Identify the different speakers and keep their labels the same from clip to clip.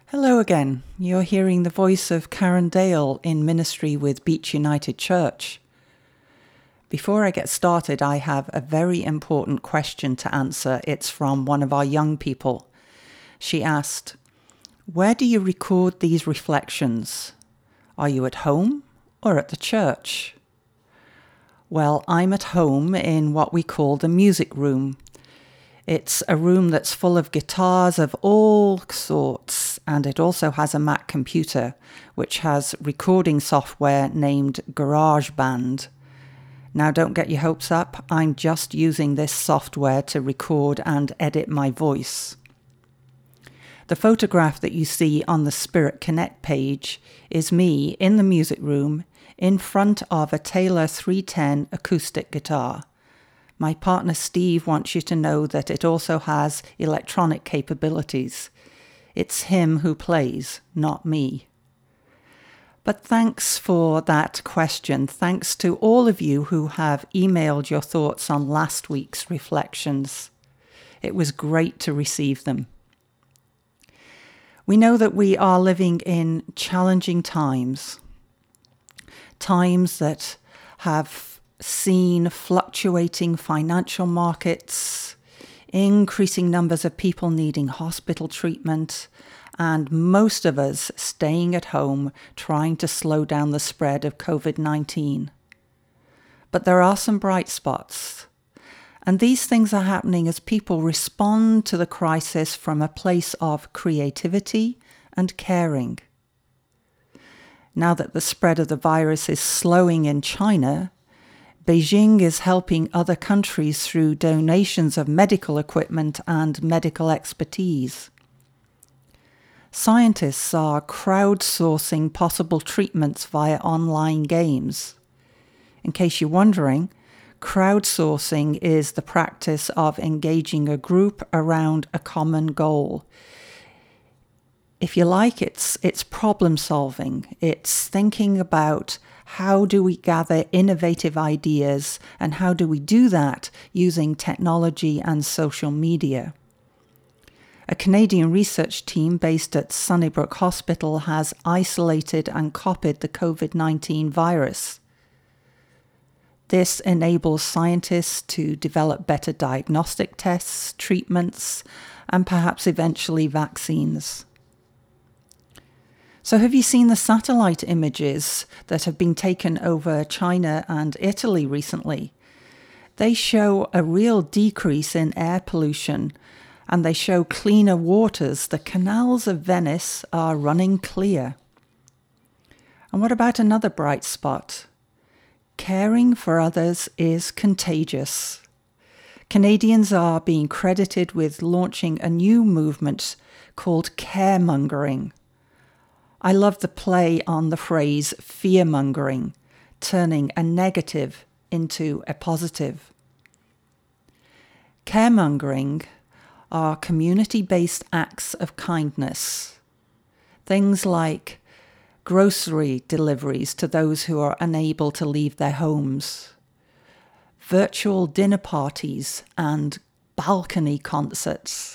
Speaker 1: Hello again. You're hearing the voice of Karen Dale in ministry with Beach United Church. Before I get started, I have a very important question to answer. It's from one of our young people. She asked, "Where do you record these reflections? Are you at home or at the church?" Well, I'm at home in what we call the music room. It's a room that's full of guitars of all sorts, and it also has a Mac computer, which has recording software named GarageBand. Now, don't get your hopes up. I'm just using this software to record and edit my voice. The photograph that you see on the Spirit Connect page is me in the music room in front of a Taylor 310 acoustic guitar. My partner Steve wants you to know that it also has electronic capabilities. It's him who plays, not me. But thanks for that question. Thanks to all of you who have emailed your thoughts on last week's reflections. It was great to receive them. We know that we are living in challenging times that have seen fluctuating financial markets, increasing numbers of people needing hospital treatment, and most of us staying at home trying to slow down the spread of COVID-19. But there are some bright spots, and these things are happening as people respond to the crisis from a place of creativity and caring. Now that the spread of the virus is slowing in China, Beijing is helping other countries through donations of medical equipment and medical expertise. Scientists are crowdsourcing possible treatments via online games. In case you're wondering, crowdsourcing is the practice of engaging a group around a common goal. If you like, it's problem solving. It's thinking about how do we gather innovative ideas and how do we do that using technology and social media. A Canadian research team based at Sunnybrook Hospital has isolated and copied the COVID-19 virus. This enables scientists to develop better diagnostic tests, treatments, and perhaps eventually vaccines. So have you seen the satellite images that have been taken over China and Italy recently? They show a real decrease in air pollution, and they show cleaner waters. The canals of Venice are running clear. And what about another bright spot? Caring for others is contagious. Canadians are being credited with launching a new movement called caremongering. I love the play on the phrase fear-mongering, turning a negative into a positive. Caremongering are community-based acts of kindness. Things like grocery deliveries to those who are unable to leave their homes, virtual dinner parties, and balcony concerts.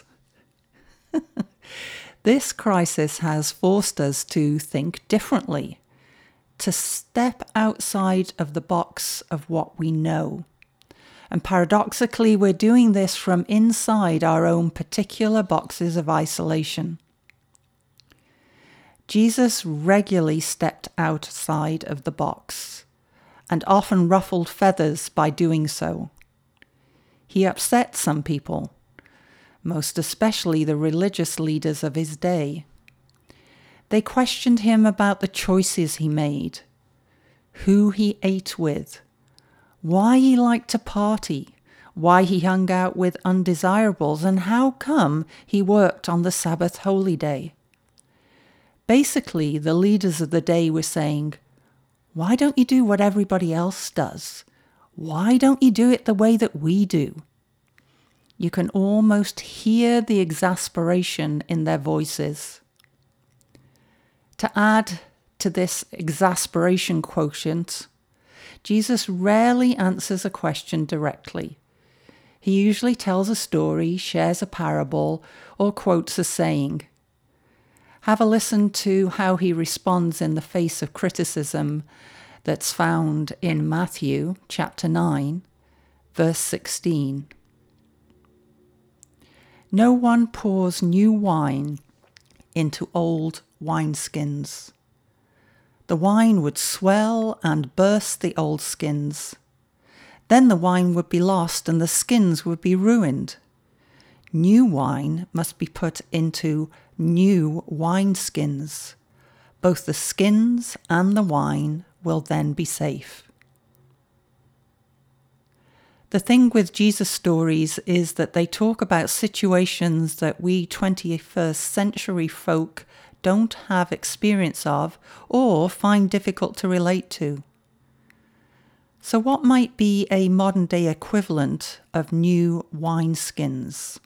Speaker 1: This crisis has forced us to think differently, to step outside of the box of what we know. And paradoxically, we're doing this from inside our own particular boxes of isolation. Jesus regularly stepped outside of the box, and often ruffled feathers by doing so. He upset some people, most especially the religious leaders of his day. They questioned him about the choices he made, who he ate with, why he liked to party, why he hung out with undesirables, and how come he worked on the Sabbath holy day. Basically, the leaders of the day were saying, "Why don't you do what everybody else does? Why don't you do it the way that we do?" You can almost hear the exasperation in their voices. To add to this exasperation quotient, Jesus rarely answers a question directly. He usually tells a story, shares a parable, or quotes a saying. Have a listen to how he responds in the face of criticism that's found in Matthew chapter 9, verse 16. No one pours new wine into old wineskins. The wine would swell and burst the old skins. Then the wine would be lost and the skins would be ruined. New wine must be put into new wineskins. Both the skins and the wine will then be safe. The thing with Jesus stories is that they talk about situations that we 21st century folk don't have experience of or find difficult to relate to. So what might be a modern day equivalent of new wineskins?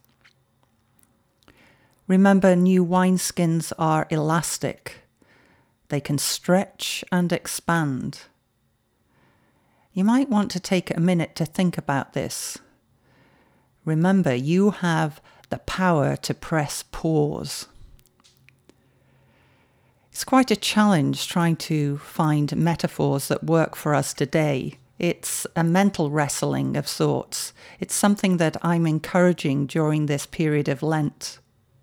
Speaker 1: Remember, new wineskins are elastic. They can stretch and expand. You might want to take a minute to think about this. Remember, you have the power to press pause. It's quite a challenge trying to find metaphors that work for us today. It's a mental wrestling of sorts. It's something that I'm encouraging during this period of Lent.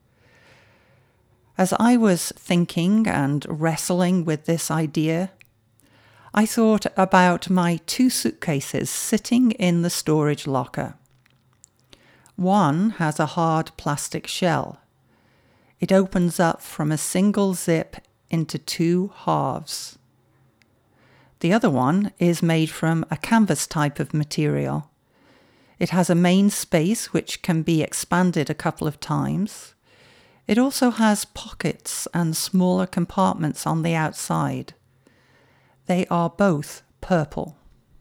Speaker 1: As I was thinking and wrestling with this idea, I thought about my 2 suitcases sitting in the storage locker. One has a hard plastic shell. It opens up from a single zip into 2 halves. The other one is made from a canvas type of material. It has a main space which can be expanded a couple of times. It also has pockets and smaller compartments on the outside. They are both purple.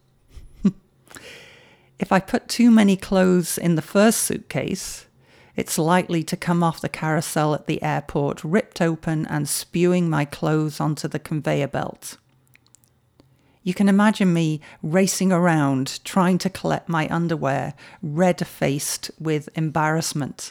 Speaker 1: If I put too many clothes in the first suitcase, it's likely to come off the carousel at the airport, ripped open and spewing my clothes onto the conveyor belt. You can imagine me racing around, trying to collect my underwear, red-faced with embarrassment.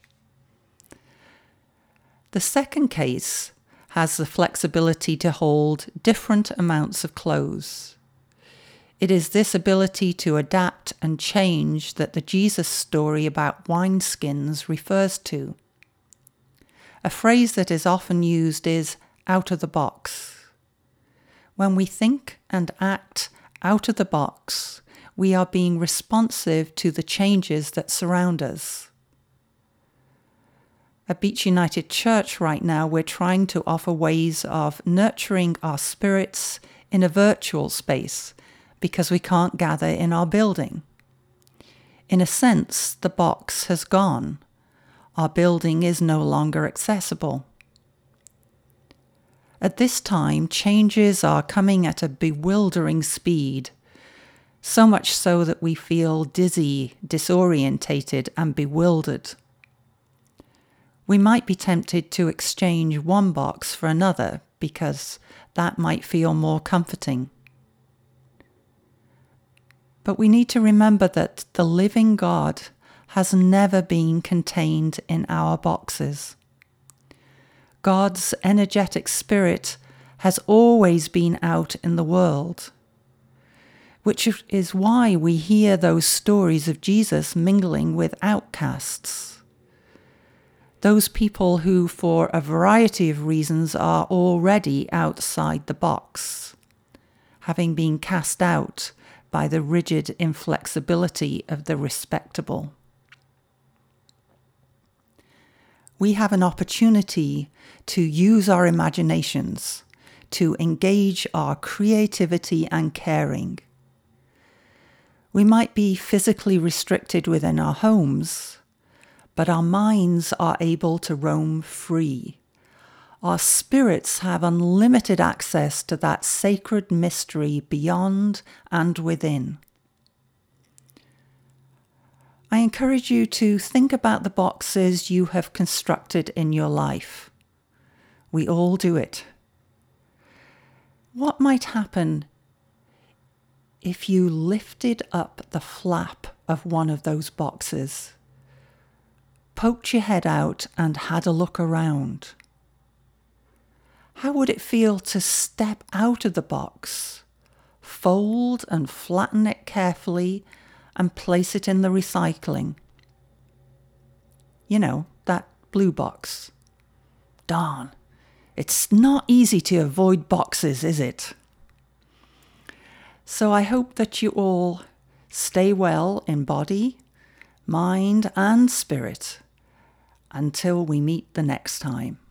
Speaker 1: The second case has the flexibility to hold different amounts of clothes. It is this ability to adapt and change that the Jesus story about wineskins refers to. A phrase that is often used is out of the box. When we think and act out of the box, we are being responsive to the changes that surround us. At Beach United Church right now, we're trying to offer ways of nurturing our spirits in a virtual space because we can't gather in our building. In a sense, the box has gone. Our building is no longer accessible. At this time, changes are coming at a bewildering speed, so much so that we feel dizzy, disorientated, and bewildered. We might be tempted to exchange one box for another because that might feel more comforting. But we need to remember that the living God has never been contained in our boxes. God's energetic spirit has always been out in the world, which is why we hear those stories of Jesus mingling with outcasts. Those people who, for a variety of reasons, are already outside the box, having been cast out by the rigid inflexibility of the respectable. We have an opportunity to use our imaginations, to engage our creativity and caring. We might be physically restricted within our homes, but our minds are able to roam free. Our spirits have unlimited access to that sacred mystery beyond and within. I encourage you to think about the boxes you have constructed in your life. We all do it. What might happen if you lifted up the flap of one of those boxes, poked your head out and had a look around? How would it feel to step out of the box, fold and flatten it carefully, and place it in the recycling? You know, that blue box. Darn, it's not easy to avoid boxes, is it? So I hope that you all stay well in body, mind, and spirit until we meet the next time.